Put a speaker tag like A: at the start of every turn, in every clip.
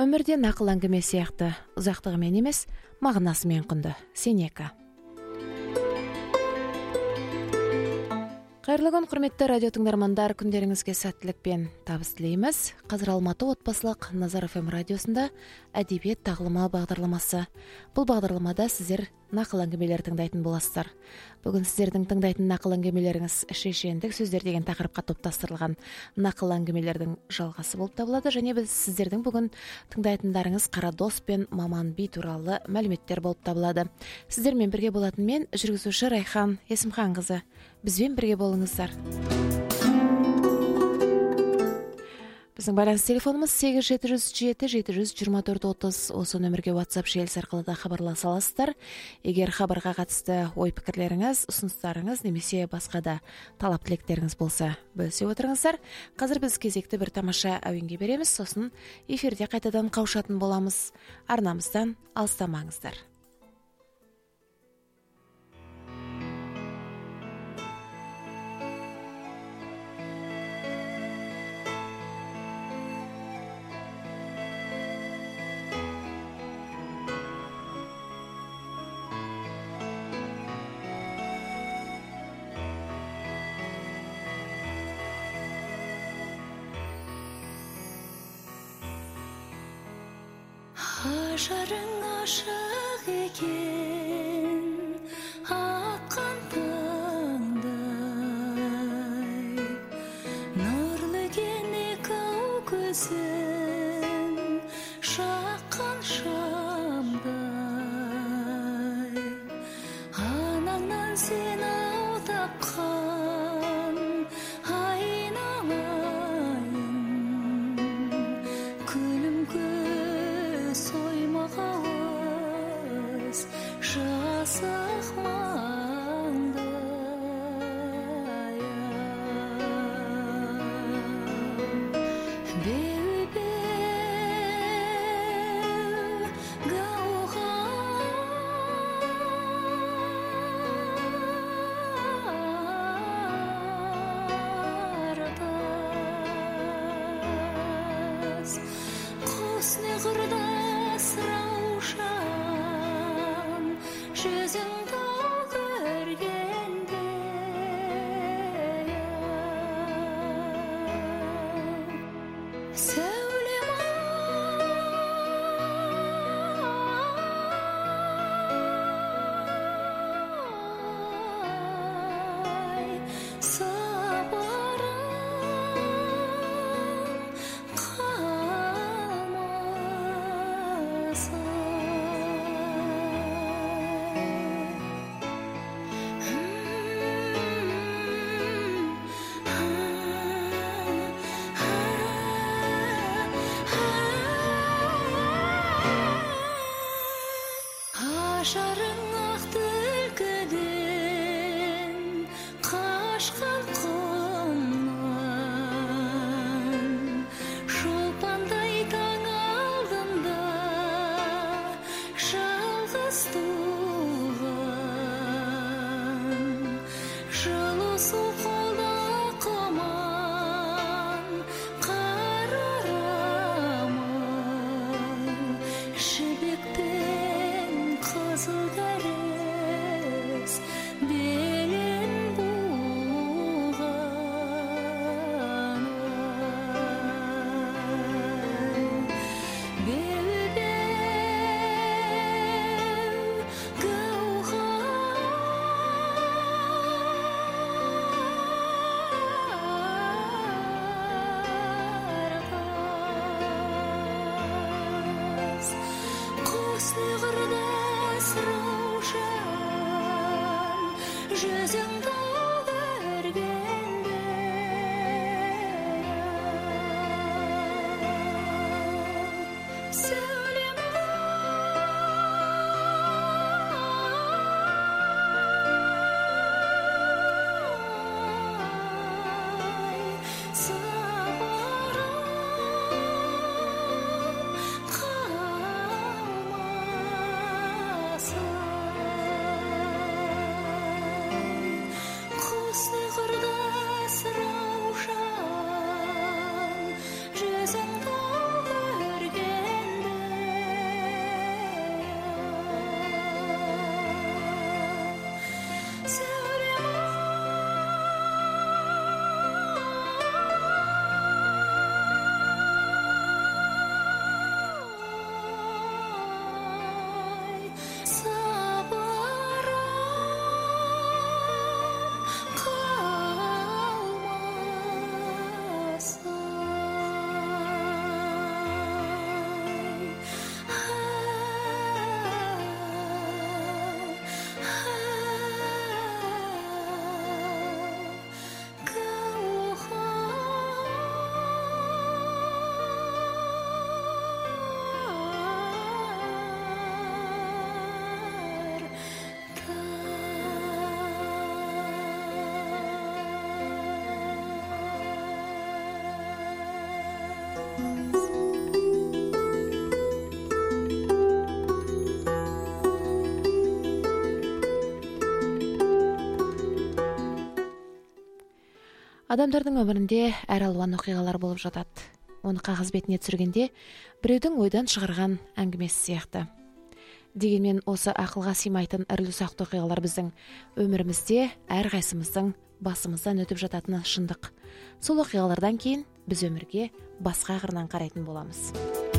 A: Өмірде нақыл әңгіме сияқты ұзақтығымен емес, мағынасымен құнды. Сенека. Қайырлы күн, құрметті радио тыңдармандар, күндеріңізге сәттілік пен табыс тілейміз. Қазір Алматы отбасылық Назар ФМ радиосында әдебиет тағылымы бағдарламасы. Бұл бағдарламада сіздер нақыл әңгімелер тыңдайтын боласыздар. Бүгін сіздердің тыңдайтын нақыл әңгімелеріңіз шешендік сөздер деген тақырыпқа топтастырылған нақыл әңгімелердің жалғасы болып табылады, және біз сіздердің бүгін тыңдайтындарыңыз Қара дос пен Маман би туралы мәліметтер болып табылады. Сіздермен бірге болатын мен, жүргізуші Райхан Есімханқызы. Бізбен бірге болыңыздар. Біздің байланыс телефонымыз 8707-724-30. Осы нөмірге WhatsApp желісі арқылы да хабарласа аласыздар. Егер хабарға қатысты ой-пікірлеріңіз, ұсыныстарыңыз немесе басқа да талап тілектеріңіз болса, бөлісе отырыңыздар. Қазір біз кезекті бір тамаша әуенге береміз, сосын эфирде қайтадан қауышатын боламыз. Арнамыздан алыстамаңыздар.
B: Ажарың ашық екен, аққан таңдай, нұрлы екен екі-ау көзің, шаққан шамдай, анаңнан сен ау тапқан айналайын, күлім соймағауыз жасық маңдай. Беу-беу гауһартас, құс не құрдас раушан, жүзің тау көргенде. Сәулем ай, сапарым қалмаса. Ажарың ақ түлкіден қашқан құмнан, шолпандай таң алдында жалғыз туған, жылы су қолда құман, қар орамал, жібек пен қызыл дәріс белін буған. Беу-беу гауһартас, құс не құрдас раушан, жүзің тау көргенде. Сәулем ай, сапарым қалмаса.
A: Адамдардың өмірінде әр алуан оқиғалар болып жатады. Оны қағаз бетіне түсіргенде біреудің ойдан шығарған әңгімесі сияқты. Дегенмен осы ақылға сыймайтын ірілі-ұсақты оқиғалар біздің өмірімізде әрқайсымыздың басымыздан өтіп жататыны шындық. Сол оқиғалардан кейін біз өмірге басқа қырынан қарайтын боламыз.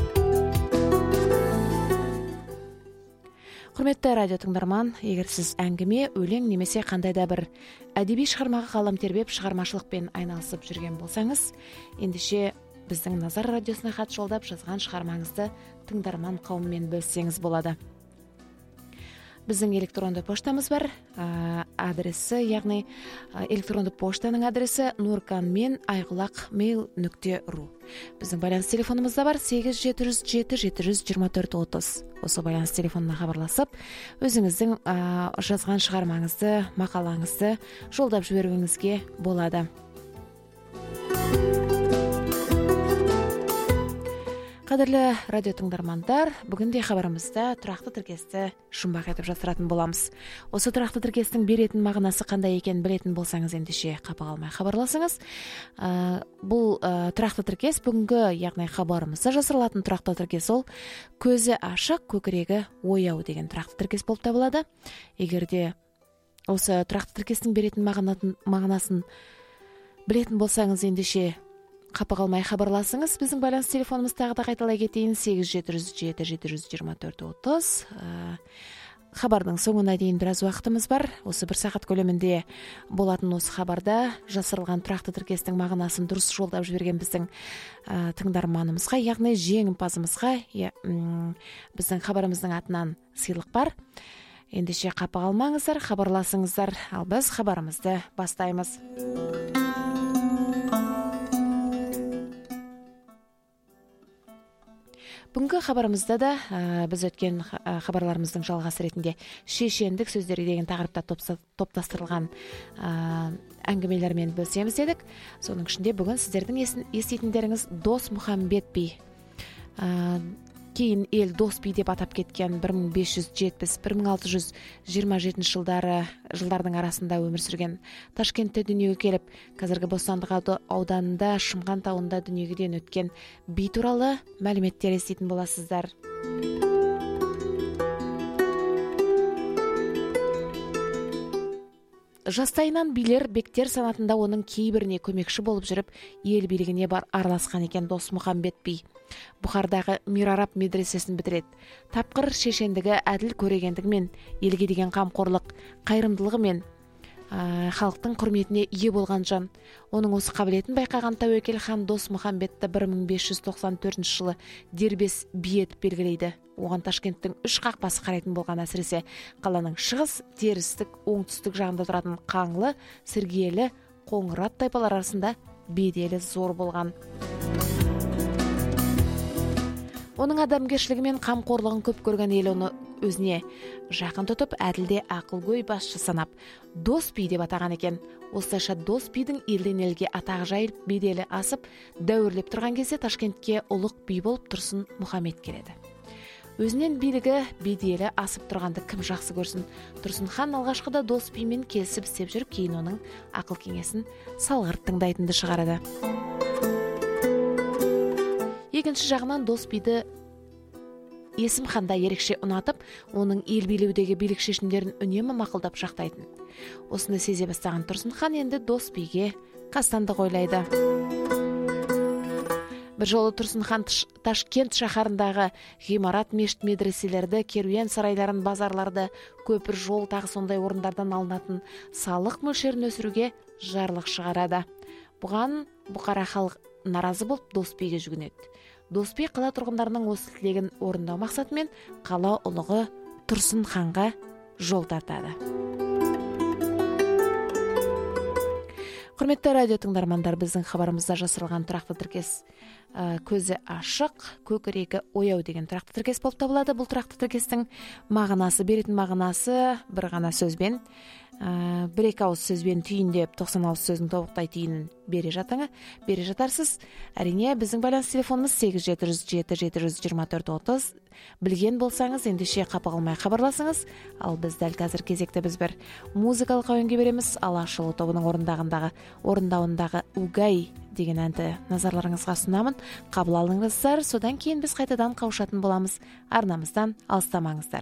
A: Құрметті радио тыңдарман, егер сіз әңгіме, өлең немесе қандай да бір әдеби шығармаға қалам тербеп шығармашылықпен айналысып жүрген болсаңыз, ендеше біздің Назар радиосына хат жолдап жазған шығармаңызды тыңдарман қауыммен бөліссеңіз болады. Біздің электронды поштамыз бар, адресі, яғни электронды поштаның адресі nurkanmen@mail.ru. Біздің байланыс телефонымыз да бар 8-707-724-30. Осы байланыс телефонына хабарласып, өзіңіздің жазған шығармаңызды, мақалаңызды жолдап жіберуіңізге болады. Қадірлі радио тыңдармандар, бүгінде хабарымызда тұрақты тіркесті жұмбақ етіп жасыратын боламыз. Осы тұрақты тіркестің беретін мағынасы қандай екенін білетін болсаңыз, ендеше қапа қалмай хабарласыңыз. Бұл тұрақты тіркес бүгінгі, яғни хабарымызда жасырылатын тұрақты тіркес ол көзі ашық, көкірегі ояу деген тұрақты тіркес болып табылады. Егерде осы тұрақты тіркестің беретін мағынасын білетін болсаңыз, ендеше қапа қалмай хабарласыңыз. Біздің байланыс телефонымыз тағы да қайталай кетейін: 8-707-724-30. Хабардың соңына дейін біраз уақытымыз бар. Осы бір сағат көлемінде болатын осы хабарда жасырылған тұрақты тіркестің мағынасын дұрыс жолдап жіберген біздің тыңдарманымызға, яғни жеңімпазымызға біздің хабарымыздың атынан сыйлық бар. Ендеше қапа қалмаңыздар, хабарласыңыздар. Ал біз хабарымызды бастаймыз. Бүгінгі хабарымызда да біз өткен хабарларымыздың жалғасы ретінде шешендік сөздері деген тақырыпта топтастырылған әңгімелермен бөлісеміз дедік. Соның ішінде бүгін сіздердің еститіндеріңіз Дос Мұхамбет би. Кейін ел Дос би деп атап кеткен 1570-1627 жылдардың арасында өмір сүрген, Ташкентте дүниеге келіп, қазіргі Бостандық ауданында Шымған тауында дүниеден өткен би туралы мәліметтер еститін боласыздар. Жастайынан билер, бектер санатында оның кейбіріне көмекші болып жүріп, ел билігіне араласқан екен Дос Мұхамбет би. Бұхардағы Мирараб медресесін бітіреді. Тапқыр шешендігі, әділ көрегендігімен, елге деген қамқорлық, қайырымдылығымен халықтың құрметіне ие болған жан. Оның осы қабілетін байқаған тәуекел хан Дос Мұхамбетті 1594 жылы дербес би етіп белгілейді. Оған Ташкенттің 3 қақпасы қарайтын болған, әсіресе қаланың шығыс, терістік, оңтүстік жағында тұратын Қаңлы, Сіргелі, Қоңырат тайпалар арасында беделі зор болған. Оның адамгершілігі мен қамқорлығын көп көрген ел оны өзіне жақын тұтып, әділде ақылгөй басшы санап, Дос би деп атаған екен. Осылайша Дос бидің елден елге атағы жайылып, беделі асып, дәуірлеп тұрған кезде Ташкентке ұлық би болып Тұрсын Мұхаммед келеді. Өзінен билігі, беделі асып тұрғанды кім жақсы көрсін? Тұрсын хан алғашқыда Дос бимен келісіп істеп жүріп, кейін оның ақыл кеңесін салғырт тыңдайтынды шығарады. Екінші жағынан Дос биді Есім ханда ерекше ұнатып, оның ел билеудегі билік шешімдерін үнемі мақұлдап жақтайтын. Осыны сезе бастаған Тұрсын хан енді Дос биге қастандық ойлайды. Бір жолы Тұрсын хан Ташкент шаһарындағы ғимарат, мешіт, медреселерді, керуен сарайларын, базарларды, көпір, жол тағы сондай орындардан алынатын салық мөлшерін өсіруге жарлық шығарады. Бұған бұқара халық наразы болып Дос биге жүгінеді. Дос би қала тұрғындарының осы тілегін орындау мақсатымен қала ұлығы Тұрсын ханға жол тартады. Құрметті радио тыңдармандар, біздің хабарымызда жасырылған тұрақты тіркес көзі ашық, көкірегі ояу деген тұрақты тіркес болып табылады. Бұл тұрақты тіркестің мағынасы, беретін мағынасы бір ғана сөзбен 1-2 ауыз сөзбен түйін деп 90 ауыз сөздің тобықтай түйінін бере жатарсыз. Әрине, біздің байланыс телефонымыз 8707-724-30. Білген болсаңыз, ендеше қапы қалмай хабарласыңыз. Ал біз дәл қазір кезекте біз бір музыкалық әуенге береміз. Алашұлы тобының орындауындағы «Угай» деген әнді назарларыңызға ұсынамын. Қабыл алыңыздар, содан кейін біз қайтадан қауышатын боламыз. Арнамыздан алыстамаңыздар.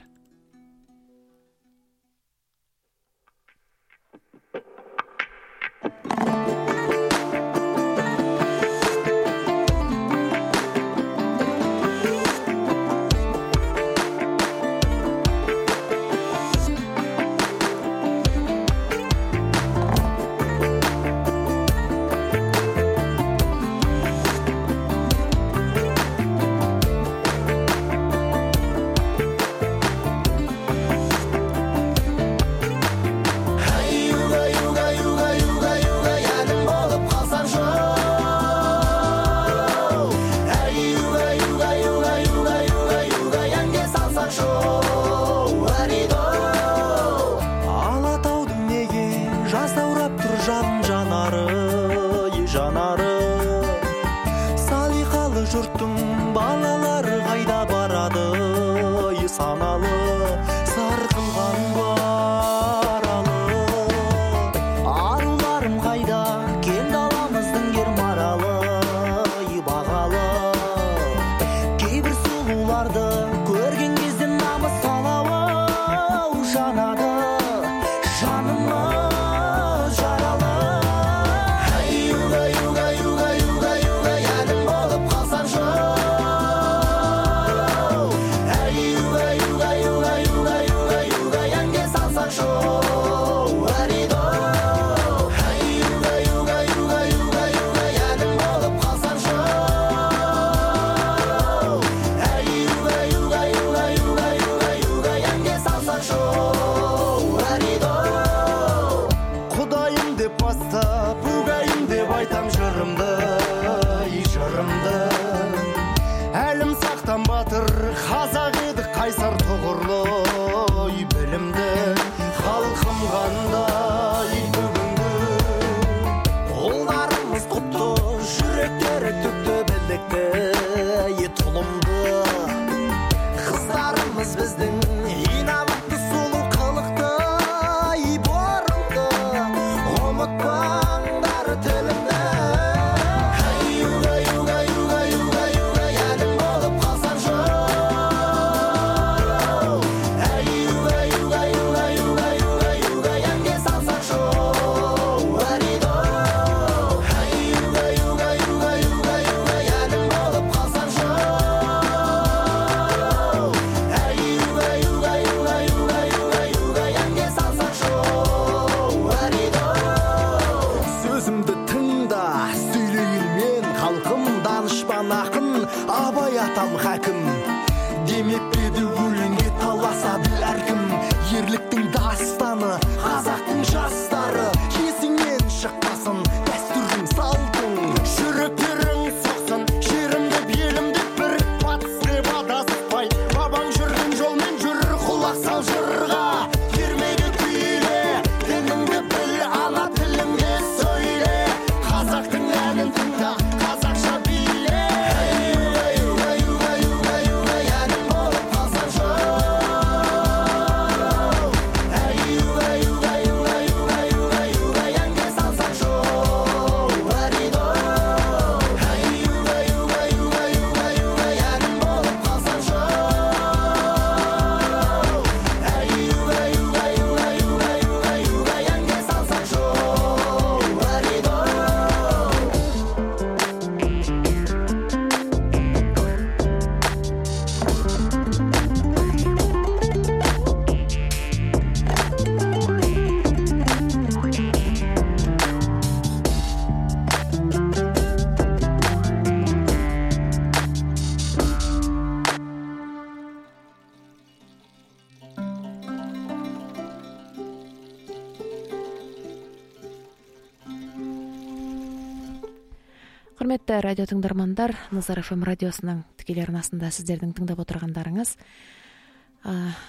A: Құрметті радио тыңдармандар, Назар FM радиосының тікелей арнасында сіздердің тыңдап отырғандарыңыз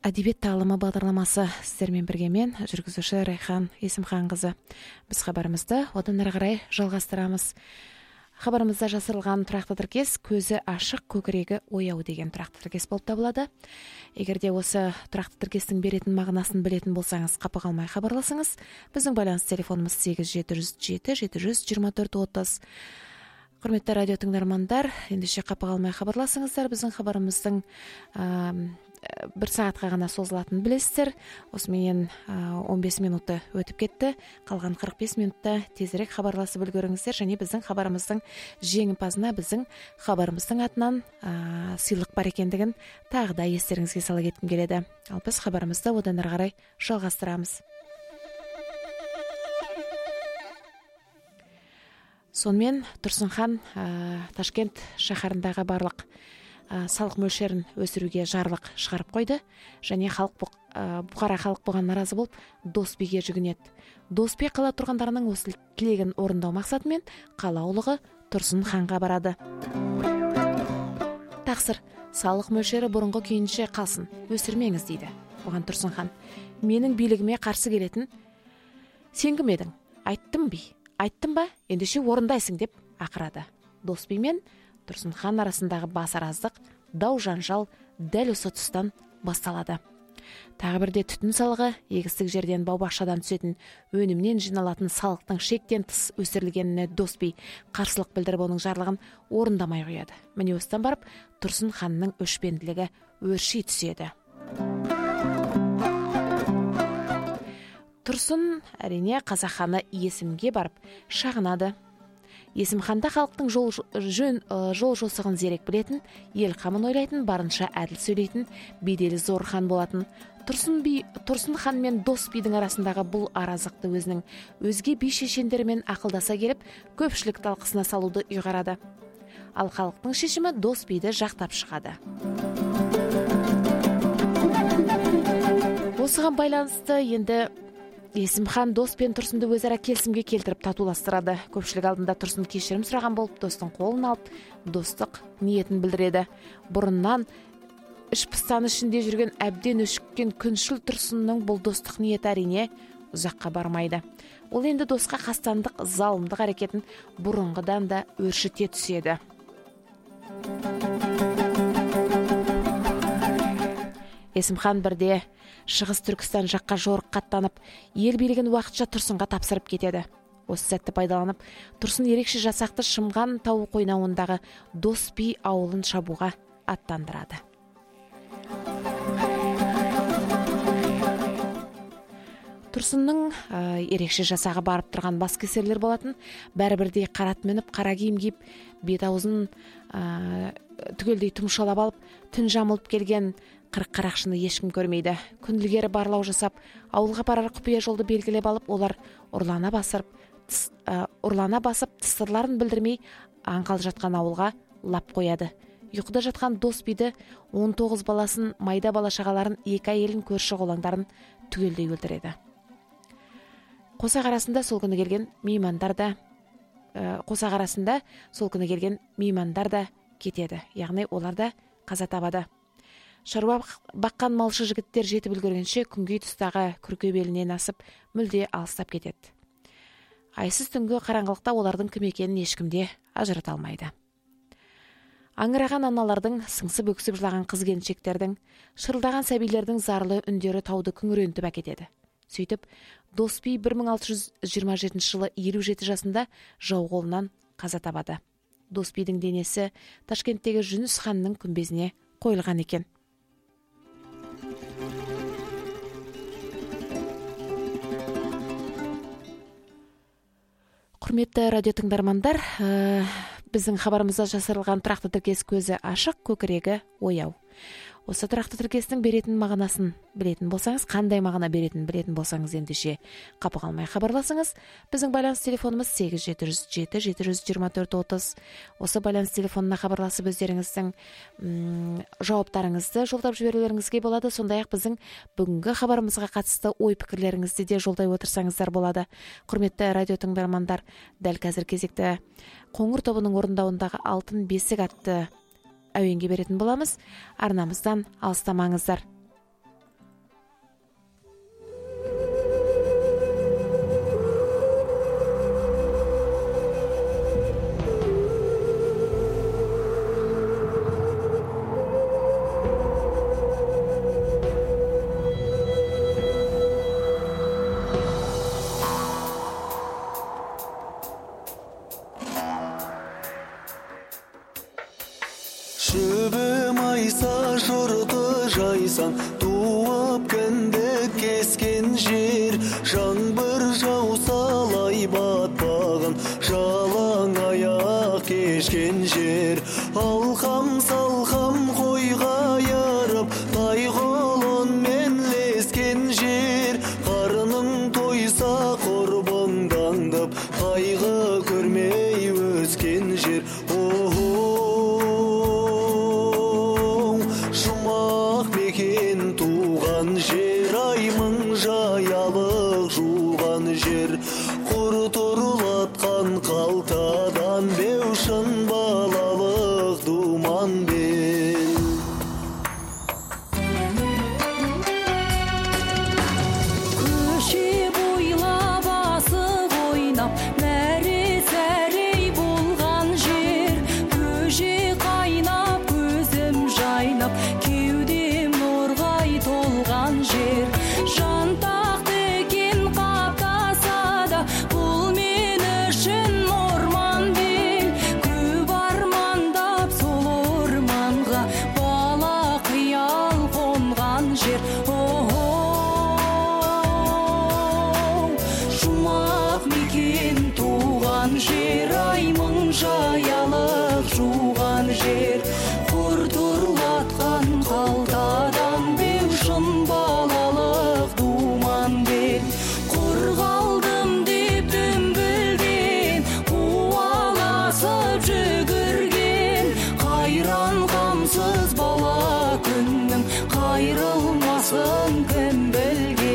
A: Әдебиет тағылымы бағдарламасы сіздермен бірге мен, жүргізуші Райхан Есімханқызы. Біз хабарымызды одан әрі қарай жалғастырамыз. Хабарымызда жасырылған тұрақты тіркес көзі ашық, көкірегі ояу деген тұрақты тіркес болып табылады. Егер де осы тұрақты тіркестің беретін мағынасын білетін болсаңыз, қапы қалмай хабарласыңыз. Біздің байланыс телефонымыз 8707-724-30. Құрметті радио тыңдармандар, ендеше қапы қалмай хабарласыңыздар. Біздің хабарымыздың 1 сағатқа ғана созылатынын білесіздер. Осымен 15 минуты өтіп кетті. Қалған 45 минутта тезірек хабарласып үлгеріңіздер және біздің хабарымыздың жеңімпазына біздің хабарымыздың атынан сыйлық бар екендігін тағы да естеріңізге сала кеткім келеді. Ал біз хабарымызды одан әрі қарай жалғастырамыз. Сонымен Тұрсынхан Ташкент шаһарындағы барлық салық мөлшерін өсіруге жарлық шығарып қойды және бұқара халық бұған наразы болып Досбиге жүгінеді. Досби қала тұрғындарының осы тілегін орындау мақсатымен қала ұлығы Тұрсынханға барады. Тақсыр, салық мөлшері бұрынғы күйінше қалсын, өсірмеңіз дейді. Бұған Тұрсынхан, менің билігіме қарсы келетін сен кім едің? Айттым ба? Ендеше орындайсың деп ақырады. Досби мен Тұрсынхан арасындағы басараздық, дау жанжал дәл осы тұстан басталады. Тағы бірде түтін салығы, егістік жерден бау-бақшадан түсетін өнімнен жиналатын салықтың шектен тыс өсірілгеніне Досби қарсылық білдіріп оның жарлығын орындамай қояды. Міне осыдан барып Тұрсынханның өшпенділігі өрши түседі. Тұрсын әрине қазақ ханы Есімге барып шағынады. Есімханда халықтың жол жосығын зерек білетін, ел қамын ойлайтын, барынша әділ сөйлейтін, беделі зор хан болатын. Тұрсын хан мен Досбидің арасындағы бұл аразықты өзінің өзге би шешендерімен ақылдаса келіп, көпшілік талқысына салуды ұйғарады. Ал халықтың шешімі Досбиді жақтап шығады. Осыған байланысты енді Есімхан Дос пен Тұрсынды өзара келісімге келтіріп татуластырады. Көпшілік алдында Тұрсын кешірім сұраған болып, Достың қолын алып, достық ниетін білдіреді. Бұрыннан ішпыстан ішінде жүрген әбден өшіккен күншіл Тұрсынның бұл достық ниеті әрине ұзаққа бармайды. Ол енді досқа қастандық, залымдық әрекетін бұрынғыдан да өршіте түседі. Есімхан бірде Шығыс Түркістан жаққа жорық қаттанып, ел билігін уақытша Тұрсынға тапсырып кетеді. Осы сәтті пайдаланып, Тұрсын ерекше жасақты Шымған тауы қойнауындағы Досби ауылын шабуға аттандырады. Тұрсынның ерекше жасағы барып тұрған бас кесерлер болатын, бәрібірдей қарат мініп, қара киім киіп, бет аузын түгелдей тұмшалап алып, түн жамылып келген қырық қарақшыны ешкім көрмейді. Күнділгері барлау жасап, ауылға барар құпия жолды белгілеп алып, олар ұрлана басып, тыстырларын білдірмей аңғал жатқан ауылға лап қояды. Ұйқыда жатқан Досбиді 19 баласын, майда бала-шағаларын, 2 әйелін, көрші қолаңдарын түгелдей өлтіреді. Қосақ арасында сол күні келген меймандар да кетеді, яғни олар да қаза табады. Шаруа баққан малшы жігіттер жетіп үлгергенше күнгей тұстағы күрке белінен асып, мүлде алыстап кетеді. Айсыз түнгі қараңғылықта олардың кім екенін ешкімде ажырата алмайды. Аңыраған аналардың, сыңсып өксіп жылаған қыз-келіншектердің, шырылдаған сәбилердің зарлы үндері тауды күңірентіп әкетеді. Сөйтіп, Досби 1627 жылы 57 жасында жау қолынан қаза табады. Досбидің денесі Ташкенттегі Жүніс ханның күмбезіне қойылған екен. Құрметті радио тыңдармандар, біздің хабарымызда жасырылған тұрақты тіркес көзі ашық, көкірегі ояу. Осы тұрақты тіркестің беретін мағынасын білетін болсаңыз, қандай мағына беретін білетін болсаңыз, ендеше қапы қалмай хабарласыңыз. Біздің байланыс телефонымыз 8707-724-30. Осы байланыс телефонына хабарласып өздеріңіздің жауаптарыңызды жолдап жіберулеріңізге болады. Сондай-ақ біздің бүгінгі хабарымызға қатысты ой-пікірлеріңізді де жолдай отырсаңыздар болады. Құрметті радио тыңдармандар, дәл қазір кезекті Қоңыр тобының орындауындағы Алтын бесік атты әуенге беретін боламыз. Арнамыздан алыстамаңыздар.
C: батпаған, туып кіндік кескен жер, жаңбыр жауса лай батпаған, жалаң аяқ кешкен жер. Алқам салқам қойға ярып, тайғолонмен лескен жер, қарының тойса құрбыңдаңдып, қайғы көрмей өскен жер. Жұмақ мекен туған жер, аймың жаялық жуған жер, құр тұрлатқан қалтадан беушін балалық думанбен.
B: Көше бойлап асық ойнап, мәре-сәрей болған жер, көже қайнап, көзім жайнап, кеудем нұрғай толған жер. Жантақты екен қаптаса да, бұл мен үшін орман бел. Көп армандап сол орманға бала қиял қонған жер. Жұмақ мекен туған жер, аймың жаялық жуған жер, құр тұрлатқан қалтадан беушін балалық думан бел. Құр қалдым деп дүмбілден, қуаласып жүгірген, қайран қамсыз бала күннің қайрылмасын кім білген.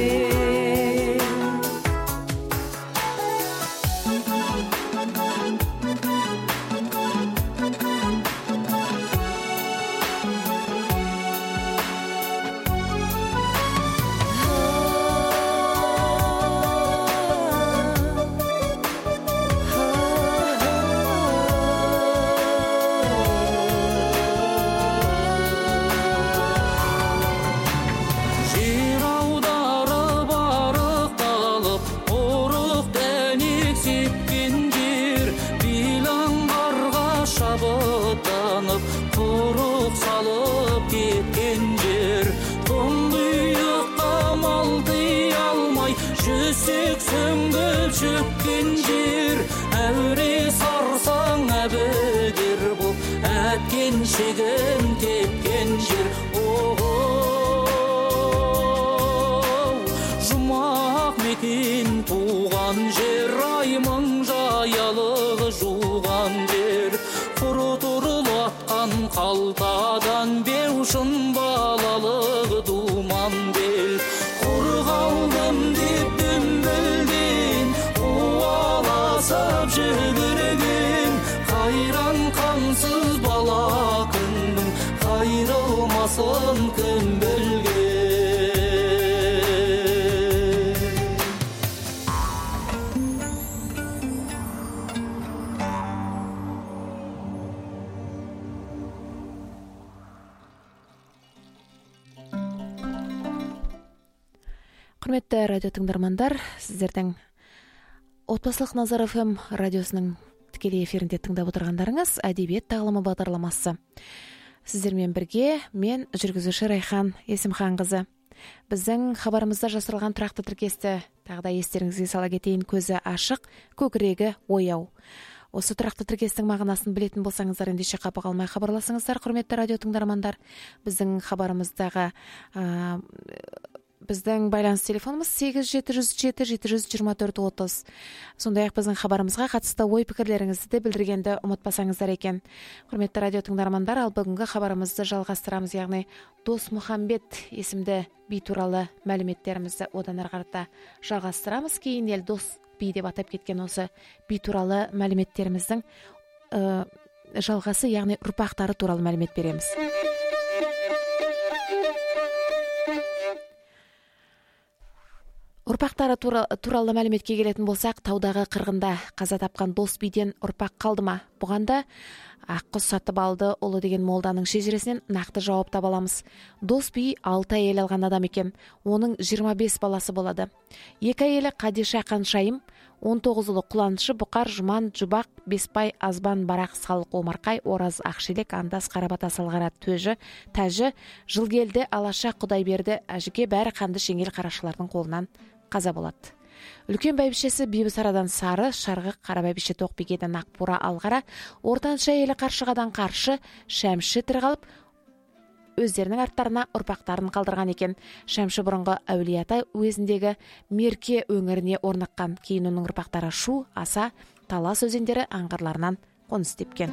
D: Жер аударып арықталып, ұрық дәнек сепкен жер, билаңғарға шабыттанып, құрық салып кеткен жер. Тұңғиыққа малдый алмай, жүсек сөңгіп шөккен жер, әуре сарсаң әбігер бұл, әткен шегін тепкен жер. Жұмақ мекен туған жер, аймың жаялығы жуған жер, құр тұрлатқан қалтадан беушін балалық думан бел. Құр қалдым деп дүмбілден, қуаласып жүгірген, қайран қамсыз бала күннің қайрылмасын кім білген.
A: Құрметті радио тыңдармандар, сіздердің Отбасылық Назар ФМ радиосының тікелей эфирінде тыңдап отырғандарыңыз әдебиет тағылымы бағдарламасы. Сіздермен бірге мен жүргізуші Райхан Есімханқызы. Біздің хабарымызда жасырылған тұрақты тіркесті тағы да естеріңізге сала кетейін: көзі ашық, көкірегі ояу. Осы тұрақты тіркестің мағынасын білетін болсаңыздар, ендеше қапы қалмай хабарласыңыздар, құрметті радио тыңдармандар. Біздің хабарымыздағы біздің байланыс телефонымыз 8707-724-30. Сондай-ақ біздің хабарымызға қатысты ой пікірлеріңізді де білдіргенді ұмытпасаңыздар екен. Құрметті радио тыңдармандар, ал бүгінгі хабарымызды жалғастырамыз, яғни Досмұхамбет есімді би туралы мәліметтерімізді одан ары қарата жалғастырамыз. Кейін ел Дос би деп атап кеткен осы би туралы мәліметтеріміздің жалғасы, яғни ұрпақтары туралы мәлімет береміз. Ұрпақтары туралы мәліметке келетін болсақ, таудағы қырғында қаза тапқан Дос биден ұрпақ қалды ма? Бұған да Аққұс Сатыбалды ұлы деген молданың шежіресінен нақты жауап таба аламыз. Дос би 6 әйел алған адам екен. Оның 25 баласы болады. 2 әйелі Қадиша Қаншайым, 19 ұлы Құланшы, Бұқар, Жұман, Жұбақ, Беспай, Азбан, Барақ, Салық, Омарқай, Ораз, Ақшелек, Андас, Қарабата, Салғара, Тәжі, Жылгелді, Алаша, Құдайберді, Әжіке бәрі қанды шеңгел қарашылардың қолынан қаза болады. Үлкен бәйбішесі Бибісарадан Сары, Шарғы, қара бәйбіше Тоқбекеден Ақбура, Алғара, ортанша елі Қаршығадан Қаршы, Шәмші тірі қалып, өздерінің арттарына ұрпақтарын қалдырған екен. Шәмші бұрынғы Әулиеата уезіндегі Мерке өңіріне орныққан. Кейін оның ұрпақтары Шу, Аса, Талас өзендері аңғарларынан қоныс тепкен.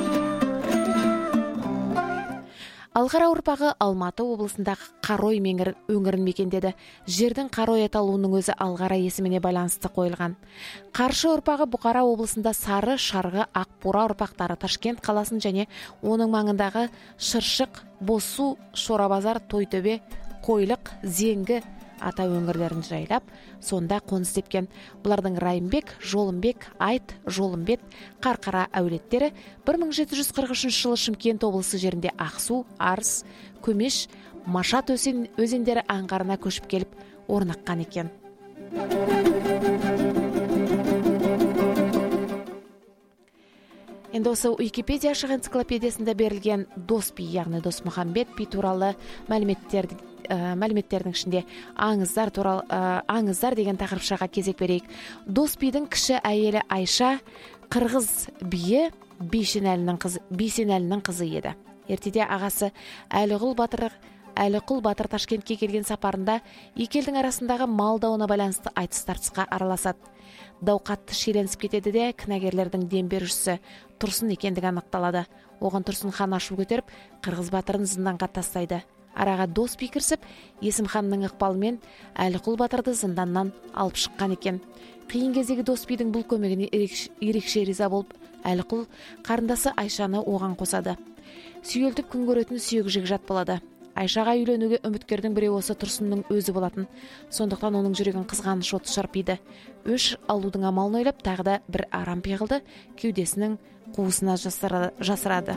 A: Алғара ұрпағы Алматы облысындағы Қарой өңірін мекендеді. Жердің Қарой аталуының өзі Алғара есіміне байланысты қойылған. Қаршы ұрпағы Бұқара облысында Сары, Шарғы, Ақбура ұрпақтары Ташкент қаласын және оның маңындағы Шыршық, Босу, Шорабазар, Тойтөбе, Қойлық, Зеңгі ата өңірлерін жайлап, сонда қоныс тепкен. Бұлардың Райымбек, Жолымбек, Айт, Жолымбет, Қарқара әулеттері 1743 жылы Шымкент облысы жерінде Ақсу, Арыс, Көмеш, Машат өзендері аңғарына көшіп келіп орныққан екен. Енді осы Уикипедия ашық энциклопедиясында берілген Досби, яғни Досмұхамбет би туралы мәліметтердің ішінде аңыздар деген тақырыпшаға кезек берейік. Досбидің кіші әйелі Айша қырғыз биі Бейсенәлінің қызы еді. Ертеде ағасы Әліқұл Батыр Ташкентке келген сапарында екі елдің арасындағы мал дауына байланысты айтыс-тартысқа араласады. Дау қатты шиеленісіп кетеді де, кінәгерлердің дем берушісі Тұрсын екендігі анықталады. Оған Тұрсын хан ашу көтеріп, Қырғыз батырын зынданға тастайды. Араға Досби кірісіп, Есім ханның ықпалымен Әліқұл Батырды зынданнан алып шыққан екен. Қиын кездегі Досбидің бұл көмегіне ерекше риза болып, Әліқұл қарындасы Айшаны оған қосады. Сүйелтіп күн көретін сүйегі жекжат болады. Айшаға үйленуге үміткердің біреуі осы Тұрсынның өзі болатын. Сондықтан оның жүрегін қызғаныш оты шарпиды. Өш алудың амалын ойлап, тағы да бір арам пиғылды кеудесінің қуысына жасырады.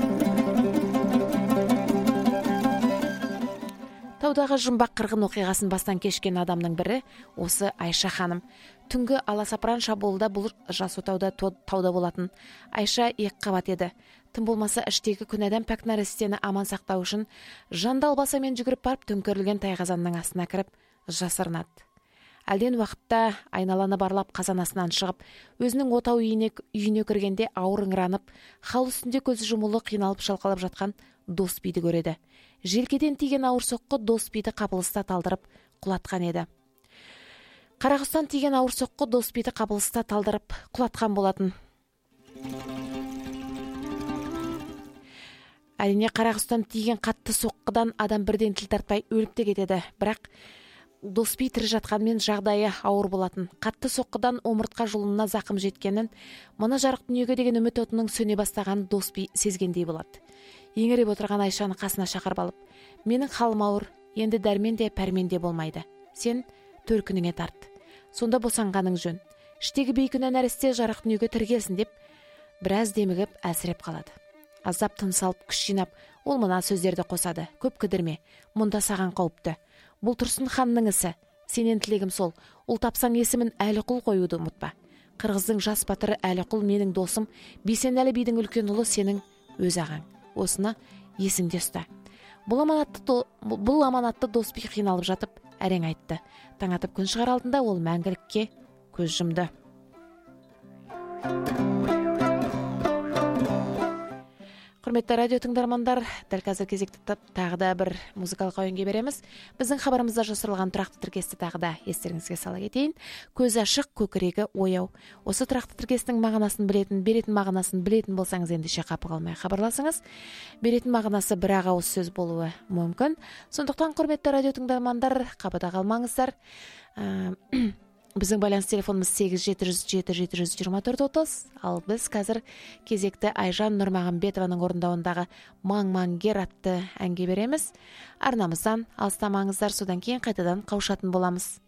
A: Таудағы жұмбақ қырғын оқиғасын бастан кешкен адамның бірі осы Айша ханым. Түнгі аласапыран шабуылда бұл жас отауда тауда болатын. Айша екіқабат еді. Тым болмаса іштегі күнәдан пәк нәрестені аман сақтау үшін жандалбасамен жүгіріп барып төңкерілген тайқазанның астына кіріп жасырынады. Әлден уақытта айналаны барлап қазан астынан шығып, өзінің отау үйіне кіргенде ауыр ыңыранып, хал үстінде көзі жұмулы қиналып шалқалап жатқан Досбиді көреді. Желкеден тиген ауыр соққы Досбиді қапылыста талдырып құлатқан еді. Қарақұстан тиген ауыр соққы Досбиді қапылыста талдырып құлатқан болатын. Әрине Қарақұстан тиген қатты соққыдан адам бірден тіл тартпай өліп те кетеді. Бірақ Досби тірі жатқанмен жағдайы ауыр болатын. Қатты соққыдан омыртқа жолына зақым жеткенін, мына жарық дүниеге деген үміт отының сөне бастаған Досби сезгендей болады. Еңіреп отырған Айшаны қасына шақырып алып, менің халым ауыр, енді дәрмен де пәрмен де болмайды. Сен төркініңе тарт. Сонда босанғаның жөн. Іштегі бейкүнә нәресте жарық дүниеге тіркелсін деп, біраз демігіп әлсіреп қалады. Аздап тыныс алып күш жинап, ол мына сөздерді қосады. Көп кідірме, мұнда саған қауіпті. Бұл Тұрсын ханның ісі. Сенен тілегім сол. Ұл тапсаң есімін Әліқұл қоюды ұмытпа. Қырғыздың жас батыры Әліқұл менің досым, Бейсенәлі бидің үлкен ұлы сенің өз ағаң. Осыны есіңде ұста. Бұл аманатты Досби қиналып жатып, әрең айтты. Таң атып күн шығар алдында ол мәңгілікке көз жұмды. Құрметті радио тыңдармандар, дәл қазір кезекті тағы да бір музыкалық ойынға береміз. Біздің хабарымызда жасырылған тұрақты тіркесті тағы да естеріңізге сала кетейін. Көзі ашық, көкірегі ояу. Осы тұрақты тіркестің мағынасын беретін мағынасын білетін болсаңыз, ендеше қапы қалмай хабарласыңыз. Беретін мағынасы бір ақ ауыз сөз болуы мүмкін. Сондықтан құрметті радио тыңдармандар, қапыда қалмаңыздар. Біздің байланыс телефонымыз 8-707-724-30, ал біз қазір кезекті Айжан Нұрмағамбетованың орындауындағы Маң-Маңгер атты әнге береміз. Арнамыздан алыстамаңыздар, содан кейін қайтадан қауышатын боламыз.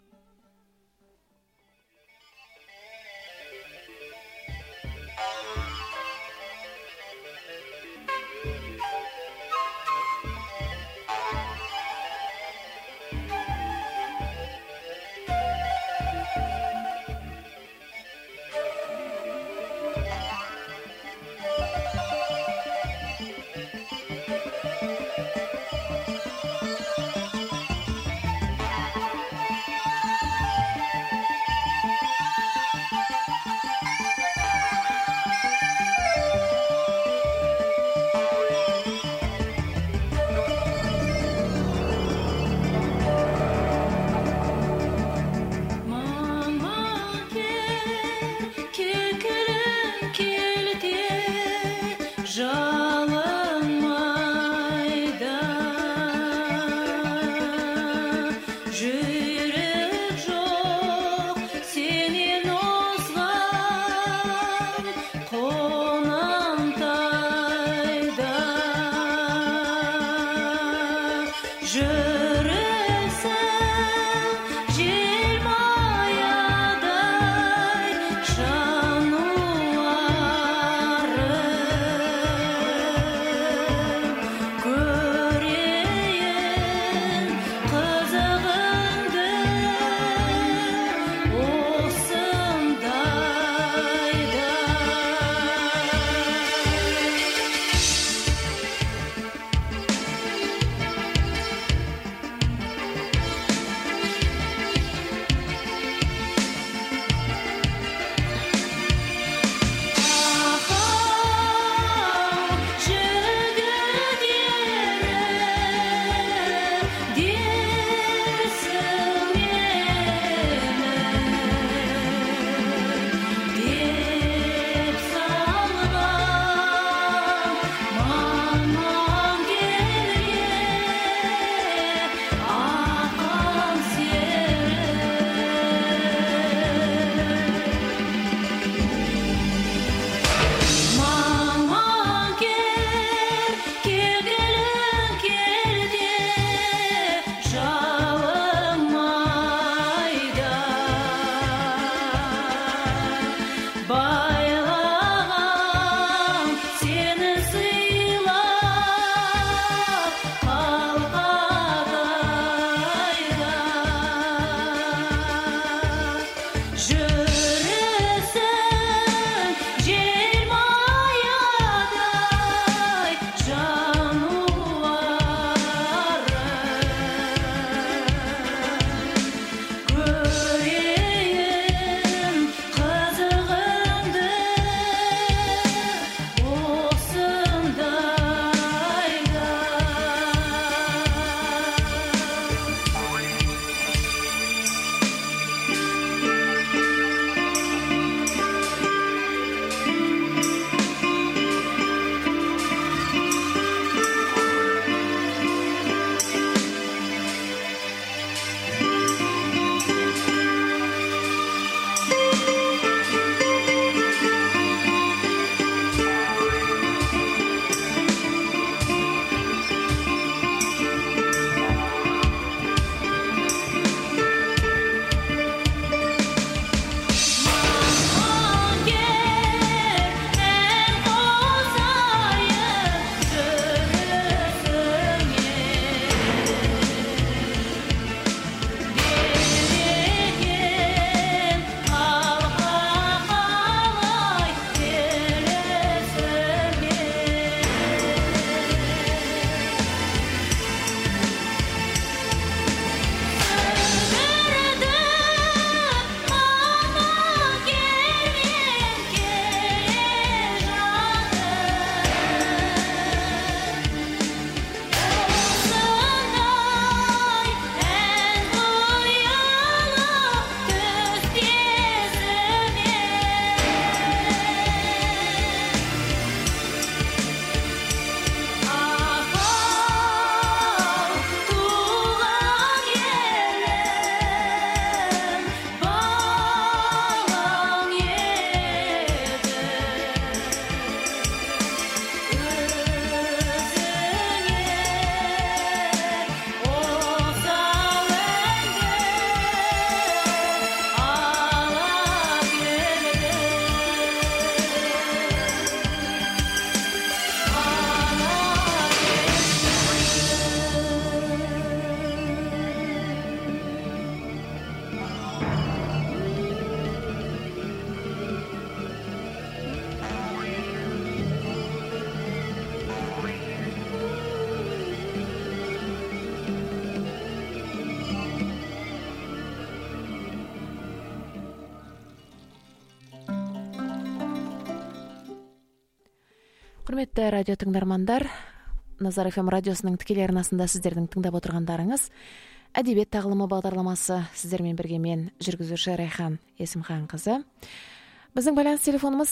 A: Құрметті радио тыңдармандар, Назар ФМ радиосының тікелей арнасында сіздердің тыңдап отырғандарыңыз әдебиет тағылымы бағдарламасы. Сіздермен бірге мен, жүргізуші Райхан Есімханқызы. Біздің байланыс телефонымыз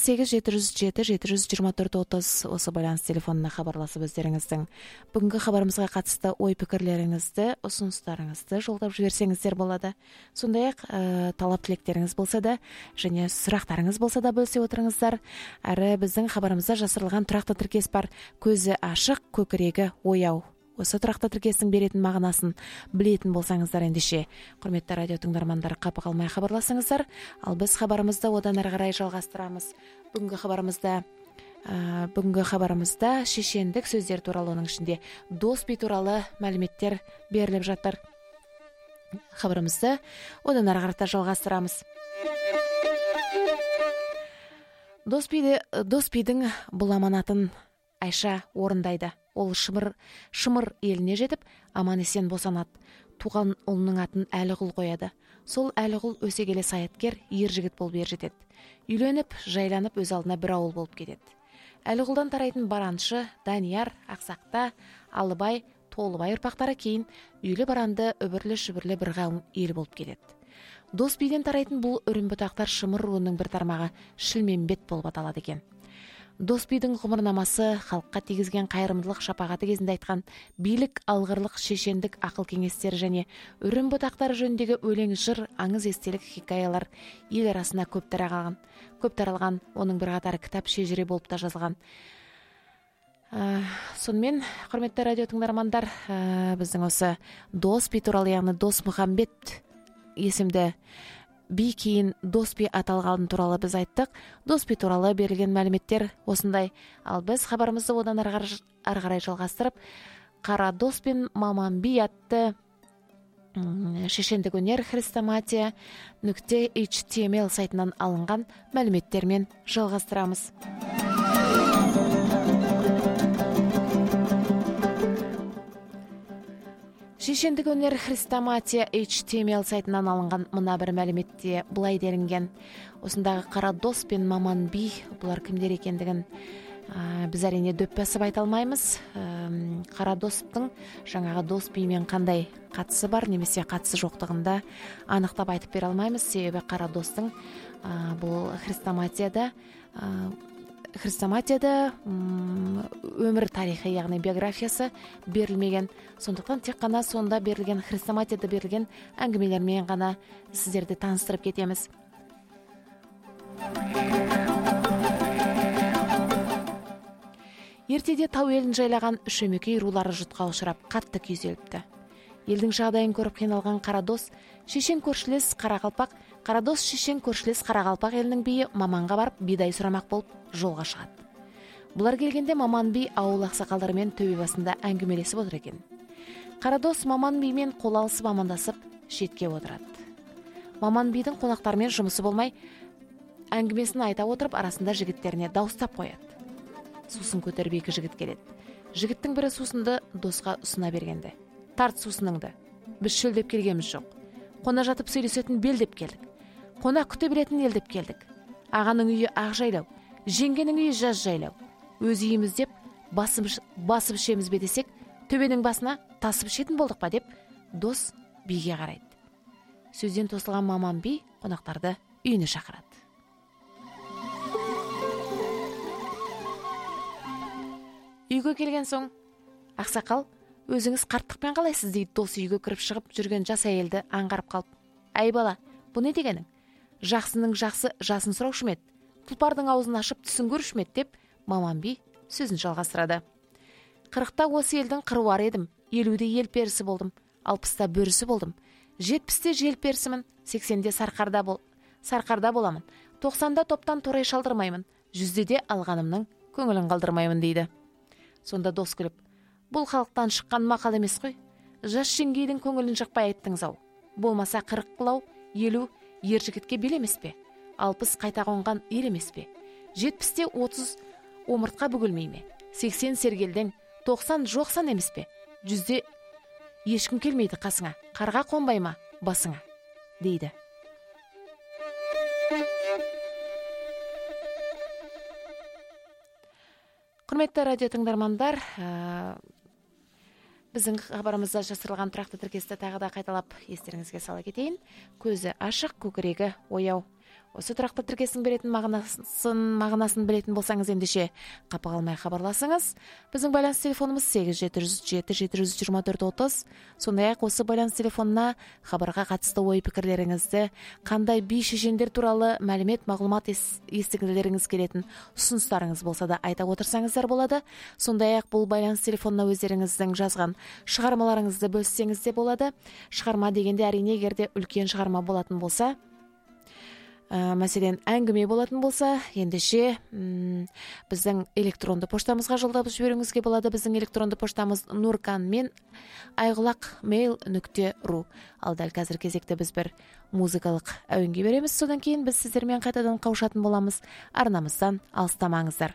A: 8-707-724-30. Осы байланыс телефонына хабарласып өздеріңіздің бүгінгі хабарымызға қатысты ой-пікірлеріңізді, ұсыныстарыңызды жолдап жіберсеңіздер болады. Сондай-ақ талап тілектеріңіз болса да, және сұрақтарыңыз болса да бөлісе отырыңыздар. Әрі біздің хабарымызда жасырылған тұрақты тіркес бар. Көзі ашық, көкірегі ояу. Осы тұрақты тіркестің беретін мағынасын білетін болсаңыздар ендеше, құрметті радио тыңдармандар, қапы қалмай хабарласыңыздар. Ал біз хабарымызды одан әрі қарай жалғастырамыз. Бүгінгі хабарымызда шешендік сөздер туралы, оның ішінде дос-би туралы мәліметтер беріліп жатыр. Хабарымызды одан әрі қарата жалғастырамыз. Дос-бидің бұл аманатын Айша орындайды. Ол шымыр еліне жетіп, аман есен босанады. Туған ұлының атын Әліғұл қояды. Сол Әліғұл өсе келе саяткер, ер жігіт болып ер жетеді. Үйленіп, жайланып, өз алдына бір ауыл болып кетеді. Әліғұлдан тарайтын Бараншы, Данияр, Ақсақта, Алыбай, Толыбай ұрпақтары кейін үйлі баранды үбірлі-шүбірлі бір қауым ел болып кетеді. Дос-биден тарайтын бұл үрімбұтақтар шымыр руының бір тармағы Шілмембет болып аталады екен. Дос-бидің ғұмырнамасы халыққа тигізген қайырымдылық шапағаты кезінде айтқан билік, алғырлық, шешендік, ақыл кеңестері және үрім-бұтақтар жөніндегі өлең, жыр, аңыз, естелік, хикаялар ел арасына көп таралған, оның бірқатары кітап шежіре болып та жазылған. Сонымен, құрметті радио тыңдармандар, біздің осы Дос-би туралы, яғни Дос-Мұхамбет есімді би кейін Дос-би аталғаны туралы біз айттық. Дос-би туралы берілген мәліметтер осындай. Ал біз хабарымызды одан ары қарай жалғастырып, Қара дос пен Маман би атты шешендік өнер хрестоматия.html сайтынан алынған мәліметтермен жалғастырамыз. Шешендік өнер хрестоматия.html сайтынан алынған мына бір мәліметте былай делінген: осындағы қара дос пен маман би, бұлар кімдер екендігін біз әрине дөп басып айта алмаймыз. Қара достың жаңағы дос бимен қандай қатысы бар немесе қатысы жоқтығында анықтап айтып бере алмаймыз. Себебі қара достың бұл хрестоматияда өмір тарихы, яғни биографиясы берілмеген. Сондықтан тек қана сонда берілген, хрестоматияда берілген әңгімелермен ғана сіздерді таныстырып кетеміз. Ертеде тау елін жайлаған Шөмекей рулары жұтқа ұшырап қатты күйзеліпті. Елдің жағдайын көріп қиналған Қарадос шешен көршілес Қарақалпақ елінің биі Маманға барып бидай сұрамақ болып жолға шығады. Бұлар келгенде Маман би ауыл ақсақалдарымен төбе басында әңгімелесіп отыр екен. Қарадос Маман бимен қол алысып амандасып шетке отырады. Маман бидің қонақтармен жұмысы болмай әңгімесін айта отырып арасында жігіттеріне дауыстап қояды. Сусын көтеріп екі жігіт келеді. Жігіттің бірі сусынды досқа ұсына бергенде: тарт сусыныңды, біз шөлдеп келгеміз жоқ. Қона жатып сөйлесетін белдеп келдік. Қонақ күте білетін елдеп келдік. Ағаның үйі ақ жайлау, жеңгенің үйі жаз жайлау. Өз үйіміз деп басып ішеміз бе десек, төбенің басына тасып ішетін болдық па деп дос биге қарайды. Сөзден тосылған Маман би қонақтарды үйіне шақырады. Үйге келген соң ақсақал: өзіңіз қарттықпен қалайсыз дейді дос үйге кіріп шығып жүрген жас әйелді аңғарып қалып. Әй бала, бұл не дегенің? Жақсының жақсы жасын сұраушы ме еді? Тұлпардың аузын ашып түсін көруші ме еді деп Маман би сөзін жалғастырады. 40-та осы елдің қыруары едім, 50-де ел перісі болдым, 60-та бөрісі болдым, 70-те жел перісімін, 80-де сарқарда боламын, 90-да топтан торай шалдырмаймын, 100-де алғанымның көңілін қалдырмаймын дейді. Сонда дос күліп: бұл халықтан шыққан мақал емес қой. Жас жеңгейдің көңілін жықпай айттыңыз-ау. Болмаса 40 қылау, 50 ер жігітке бел емес пе? 60 қайта қонған ер емес пе? 70-те 30 омыртқа бүгілмей ме? 80 сергелден, 90 жоқсан емес пе? 100-де ешкім келмейді қасыңа, қарға қонбай ма басыңа, дейді. Құрметті радио тыңдармандар, біздің хабарымызда жасырылған тұрақты тіркесті тағы да қайталап естеріңізге сала кетейін. Көзі ашық, көкірегі ояу. Осы тұрақты тіркестің беретін мағынасын білетін болсаңыз ендеше қапы қалмай хабарласыңыз. Біздің байланыс телефонымыз 8-707-724-30. Сондай-ақ осы байланыс телефонына хабарға қатысты ой пікірлеріңізді, қандай би шешендер туралы мағлұмат естігілеріңіз келетін ұсыныстарыңыз болса да айта отырсаңыздар болады. Сондай-ақ бұл байланыс телефонына өздеріңіздің жазған шығармаларыңызды бөліссеңіз де болады. Шығарма дегенде әрине егерде үлкен шығарма болатын болса, мәселен әңгіме болатын болса, ендеше біздің электронды поштамызға жолдап жіберуіңізге болады. Біздің электронды поштамыз nurkan@mail.ru. Ал дәл қазір кезекте біз бір музыкалық әуенге береміз. Содан кейін біз сіздермен қайтадан қауышатын боламыз. Арнамыздан алыстамаңыздар.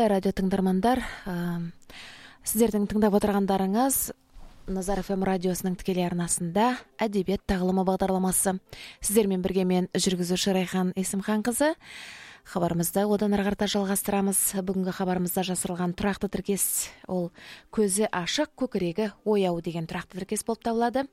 A: радио тыңдармандар, сіздердің тыңдап отырғандарыңыз Назар ФМ радиосының тікелей арнасында әдебиет тағылымы бағдарламасы. Сіздермен бірге мен жүргізуші Райхан Есімханқызы. Хабарымызды одан ары қарата жалғастырамыз. Бүгінгі хабарымызда жасырылған тұрақты тіркес ол көзі ашық, көкірегі ояу деген тұрақты тіркес болып табылады.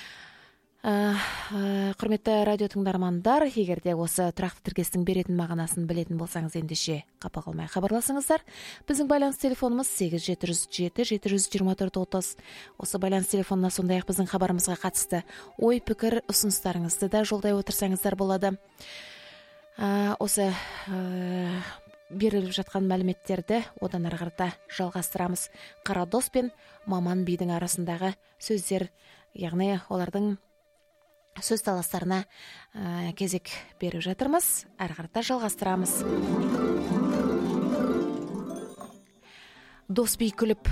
A: Құрметті радио тыңдармандар, егер де осы тұрақты тіркестің беретін мағынасын білетін болсаңыз, ендеше қапа қалмай хабарласыңыздар. Біздің байланыс телефонымыз 8707-724-30. Осы байланыс телефонына сондай-ақ біздің хабарымызға қатысты ой, пікір, ұсыныстарыңызды да жолдай отырсаңыздар болады. Осы беріліп жатқан мәліметтерді одан ары қарата жалғастырамыз. Қарадос пен Маман бидің арасындағы сөздер, яғни олардың сөз таластарына кезек беріп жатырмыз. Ары қарата жалғастырамыз. Дос би күліп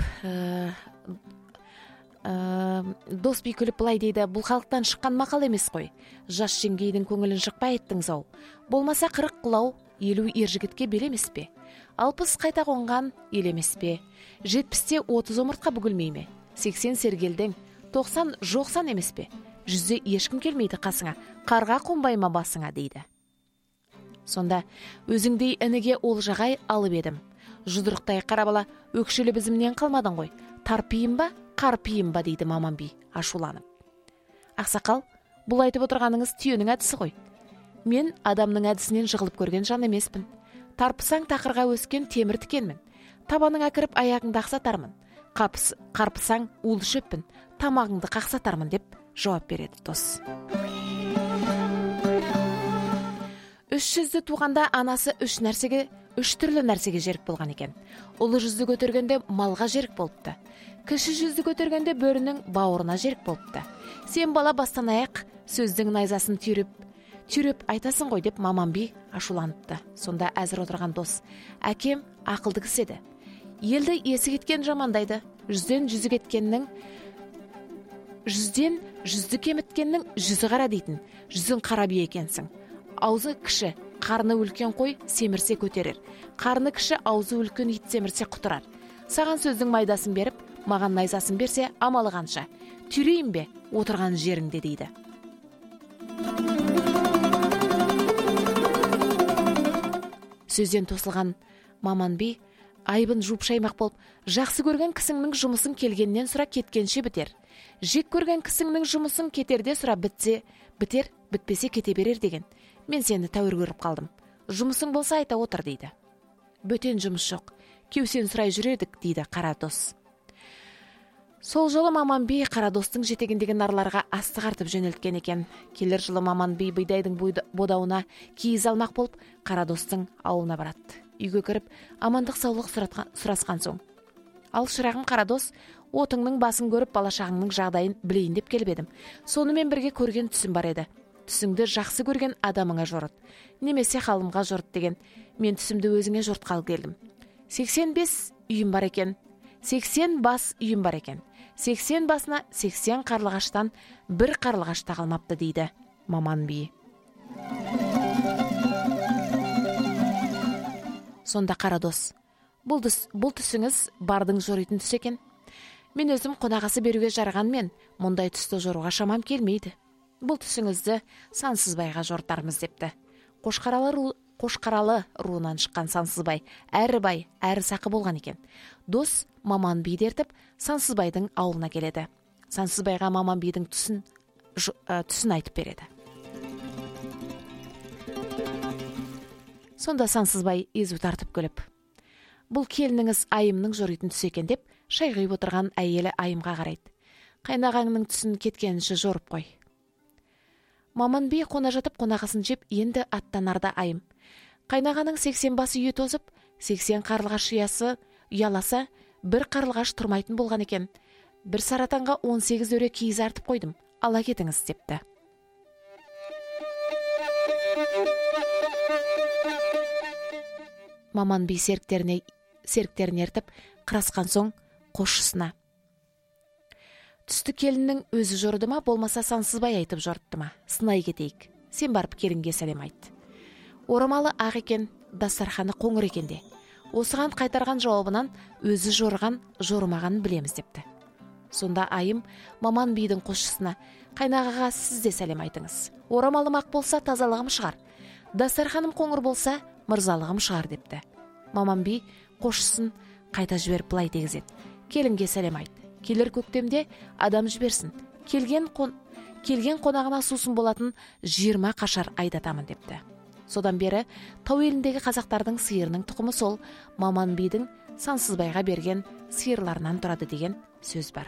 A: былай дейді: бұл халықтан шыққан мақал емес қой. Жас жеңгейдің көңілін жықпай айттыңыз ау. Болмаса 40 қылау 50 ер жігітке белемес пе? 60 қайта қонған елемес пе? 70-те 30 омыртқа бүгілмей ме? 80 сергелдің 90 жоқсан емес пе? 100-де ешкім келмейді қасыңа, қарға қонбай ма басыңа дейді. Сонда өзіңдей ініге олжағай алып едім. Жұдырықтай қара бала, өкшілі бізімнен қалмадың ғой. Тарпиым ба, қарпиым ба дейді Маман би ашуланып. Ақсақал, бұл айтып отырғаныңыз түйенің әдісі ғой. Мен адамның әдісінен жығылып көрген жан емеспін. Тарпысаң тақырға өскен темір тікенмін. Табаның әкіріп аяғыңды ақсатармын. Қарпысаң улы шөппін. Тамағыңды қақсатармын деп жауап береді дос. 300-ді туғанда анасы 3 түрлі нәрсеге жерік болған екен. Ұлы жүзді көтергенде малға жерік болыпты. Кіші жүзді көтергенде бөрінің бауырына жерік болыпты. Сен бала бастан аяқ сөздің найзасын түйреп айтасың ғой деп Маман би ашуланыпты. Сонда әзір отырған дос: әкем ақылды кісі еді. Елді есі кеткен жамандайды. Жүзден жүзді кеміткеннің жүзі қара дейтін. Жүзің қара бие екенсің. Аузы кіші, қарны үлкен қой семірсе көтерер. Қарны кіші, аузы үлкен ит семірсе құтырар. Саған сөздің майдасын беріп, маған найзасын берсе амалы қанша? Түйрейін бе отырған жеріңде дейді. Сөзден тосылған Маман би айбын жуып шаймақ болып: жақсы көрген кісіңнің жұмысын келгеннен сұра, кеткенше бітер. Жек көрген кісіңнің жұмысын кетерде сұра, бітсе бітер, бітпесе кете берер деген. Мен сені тәуір көріп қалдым. Жұмысың болса айта отыр дейді. Бөтен жұмыс жоқ, кеусен сұрай жүредік дейді қара дос. Сол жолы Маман би қара достың жетегіндегі нарларға астық артып жөнелткен екен. Келер жылы Маман би бидайдың бодауына киіз алмақ болып қара достың ауылына барады. Үйге кіріп амандық саулық сұрасқан соң: ал шырағым қара дос, отыңның басын көріп балашағыңның жағдайын білейін деп келіп едім. Сонымен бірге көрген түсім бар еді. Түсіңді жақсы көрген адамыңа жорыт, немесе халымға жорыт деген. Мен түсімді өзіңе жортқалы келдім. 85 үйім бар екен. 80 бас үйім бар екен. 80 басына 80 қарлығаштан бір қарлығаш тағылмапты дейді Маман би. Сонда қара дос: бұл түсіңіз бардың жоритын түс екен. Мен өзім қонағасы беруге жарғанмен, мұндай түсті жоруға шамам келмейді. Бұл түсіңізді Сансызбайға жортармыз депті. Қошқаралы руынан шыққан Сансызбай әрі бай, әрі сақы болған екен. Дос Маман биді ертіп Сансызбайдың ауылына келеді. Сансызбайға Маман бидің түсін айтып береді. Сонда Сансызбай езу тартып күліп: бұл келініңіз айымның жоритын түс екен деп шай құйып отырған әйелі айымға қарайды. Қайнағаңның түсін кеткенінші жорып қой. Маман би қона жатып қонағасын жеп енді аттанарда айым: қайнағаның 80 басы үйе тозып, 80 қарлығаш ұяласа, бір қарлығаш тұрмайтын болған екен. Бір саратанға 18 өре киіз артып қойдым, ала кетіңіз депті. Маман би серіктерін ертіп қырасқан соң қосшысына: түсті келіннің өзі жорды ма, болмаса Сансызбай айтып жортты ма? Сынай кетейік. Сен барып келінге сәлем айт. Орамалы ақ екен, дастарханы қоңыр екен де. осыған қайтарған жауабынан өзі жорған жормағанын білеміз депті. Сонда айым маман бидің қосшысына: қайнағаға сіз де сәлем айтыңыз. Орамалым ақ болса тазалығым шығар, дастарханым қоңыр болса мырзалығым шығар депті. Маман би қосшысын қайта жіберіп былай дегізеді: келінге сәлем айт, келер көктемде адам жіберсін, келген қонағына сусын болатын 20 қашар айдатамын депті. Содан бері тау еліндегі қазақтардың сиырының тұқымы сол маман бидің Сансызбайға берген сиырларынан тұрады деген сөз бар.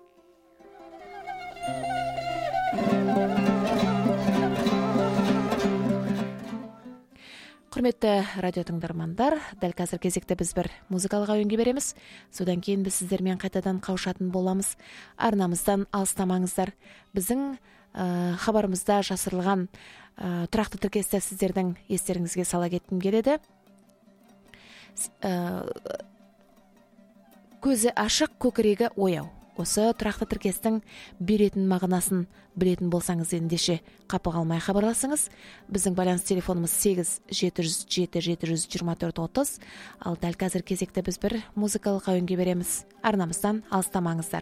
A: Құрметті радио тыңдармандар, дәл қазір кезекте біз бір музыкалық әуенге береміз. Содан кейін біз сіздермен қайтадан қауышатын боламыз. Арнамыздан алыстамаңыздар. Біздің хабарымызда жасырылған тұрақты тіркесті сіздердің естеріңізге сала кеткім келеді. Көзі ашық, көкірегі ояу. Осы тұрақты тіркестің беретін мағынасын білетін болсаңыз ендеше қапы қалмай хабарласыңыз. Біздің байланыс телефонымыз 8-707-724-30. Ал дәл қазір кезекте біз бір музыкалық әуенге береміз. Арнамыздан алыстамаңыздар.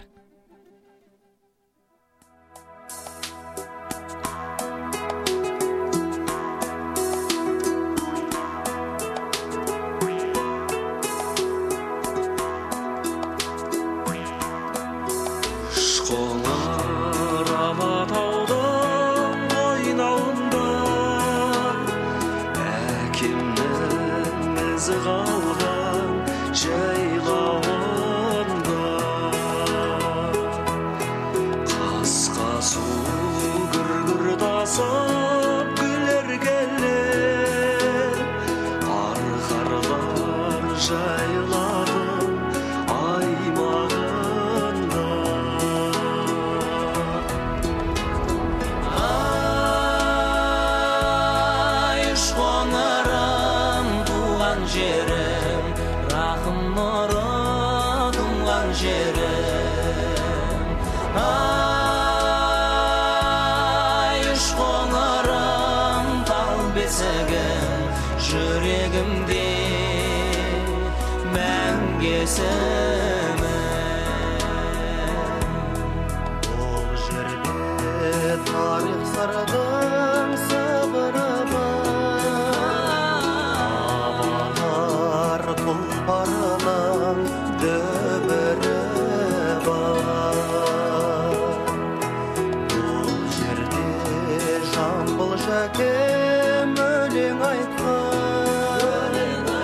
D: Жүрегімде мәңгесімін.
C: Бұл жерде тарих сырдың сыбыры бар, бабалар тұлпарының дүбірі бар. Бұл жерде Жамбыл Жәкем өлең айтқан,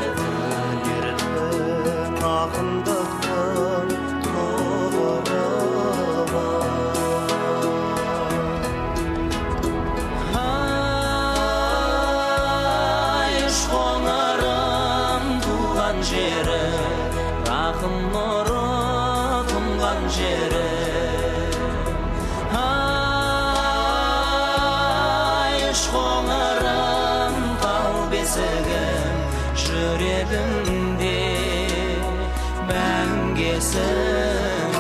C: өнердің ақындықтың тұғыры
D: Ай, шоңырым туған жері, рахым нұры тұнған жері. Шоңырым тал бесігім, жүрегімде мәңгесім.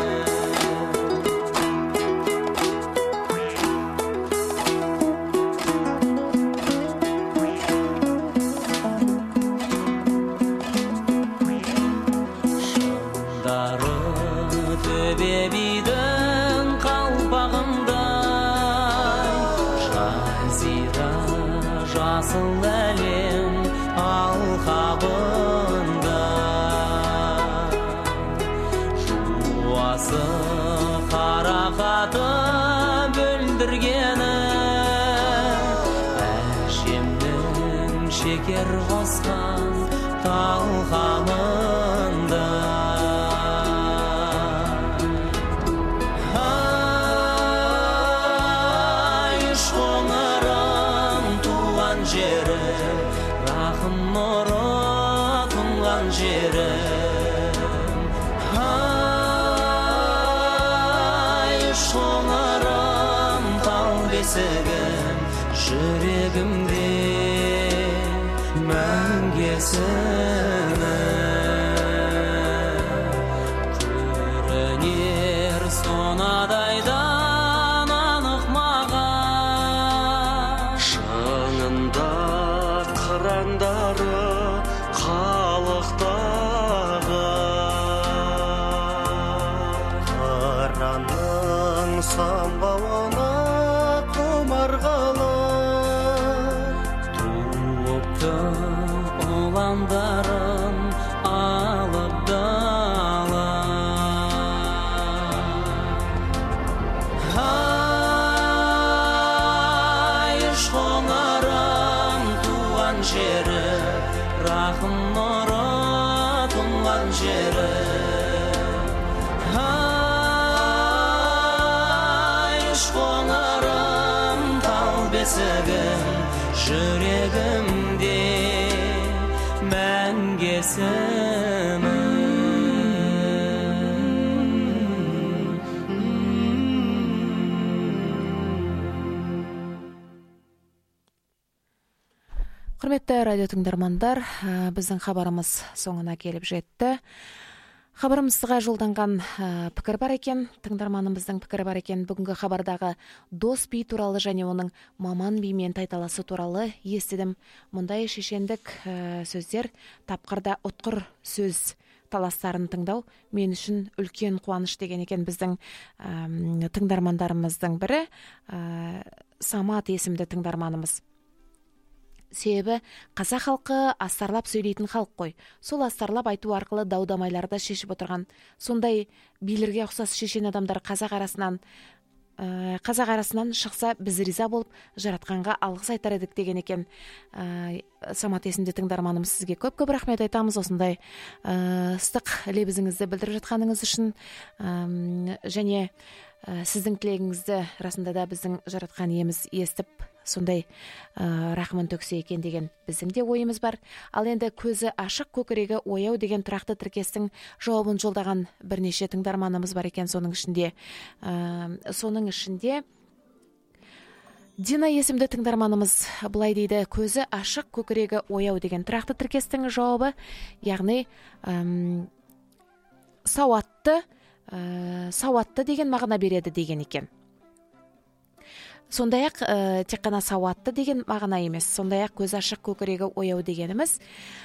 D: Шыңдары төбе бидің қалпағында, жасыл әлем алқабында. Жуасы қарақаты бүлдіргені, әжемнің шекер қосқан талқанында. Жері, рахым нұры тұнған жері. Ай, шоңырым тал бесігім, жүрегімде мәңгесімін. Көрінер сонадайдан анық маған,
C: қырандары халықты самғауына құмар қалар.
D: Туыпты ұландарын алып дала, айыш қоңырым туған жері, рахым нұры тұнған жері. Айыш қоңырым тал бесігім, жүрегімде мәңгесімін.
A: Құрметті радио тыңдармандар, біздің хабарымыз соңына келіп жетті. Хабарымызға жолданған пікір бар екен, тыңдарманымыздың пікірі бар екен. Бүгінгі хабардағы дос би туралы және оның маман бимен тайталасы туралы естідім. Мұндай шешендік сөздер, тапқырда ұтқыр сөз таластарын тыңдау мен үшін үлкен қуаныш деген екен. Біздің тыңдармандарымыздың бірі Самат есімді тыңдарманымыз. Себебі қазақ халқы астарлап сөйлейтін халық қой. Сол астарлап айту арқылы дау-дамайларды шешіп отырған. Сондай билерге ұқсас шешен адамдар қазақ арасынан шықса, біз риза болып жаратқанға алғыс айтар едік деген екен. Самат есімді тыңдарманымыз, сізге көп рахмет айтамыз осындай ыстық лебізіңізді білдіріп жатқаныңыз үшін, және сіздің тілегіңізді расында да біздің жаратқан иеміз естіп сондай рахымын төксе екен деген біздің де ойымыз бар. Ал енді көзі ашық, көкірегі ояу деген тұрақты тіркестің жауабын жолдаған бірнеше тыңдарманымыз бар екен. Соның ішінде Дина есімді тыңдарманымыз былай дейді: көзі ашық, көкірегі ояу деген тұрақты тіркестің жауабы, яғни сауатты деген мағына береді деген екен. Сондай-ақ тек қана сауатты деген мағына емес, сондай-ақ көз ашық, көкірегі ояу дегеніміз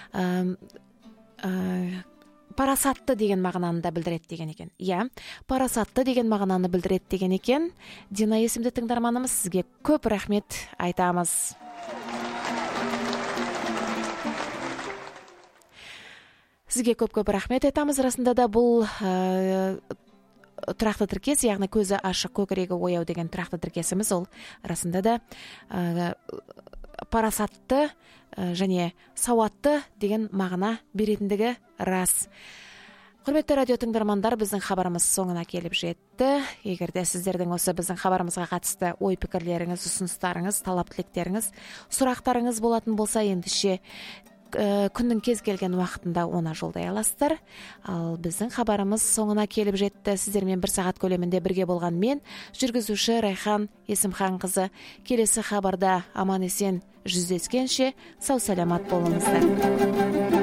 A: парасатты деген мағынаны да білдіреді деген екен. Парасатты деген мағынаны білдіреді деген екен. Дина есімді тыңдарманымыз, сізге көп рахмет айтамыз. Сізге көп рахмет айтамыз. Расында да бұл тұрақты тіркес, яғни көзі ашық, көкірегі ояу деген тұрақты тіркесіміз, ол расында да парасатты және сауатты деген мағына беретіндігі рас. Құрметті радио тыңдармандар, біздің хабарымыз соңына келіп жетті. Егер де сіздердің осы біздің хабарымызға қатысты ой пікірлеріңіз, ұсыныстарыңыз, талап тілектеріңіз, сұрақтарыңыз болатын болса, ендеше күннің кез келген уақытында оны жолдай аласыздар. Ал біздің хабарымыз соңына келіп жетті. Сіздермен 1 сағат көлемінде бірге болған мен, жүргізуші Райхан Есімханқызы. Келесі хабарда аман есен жүздескенше сау саламат болыңыздар.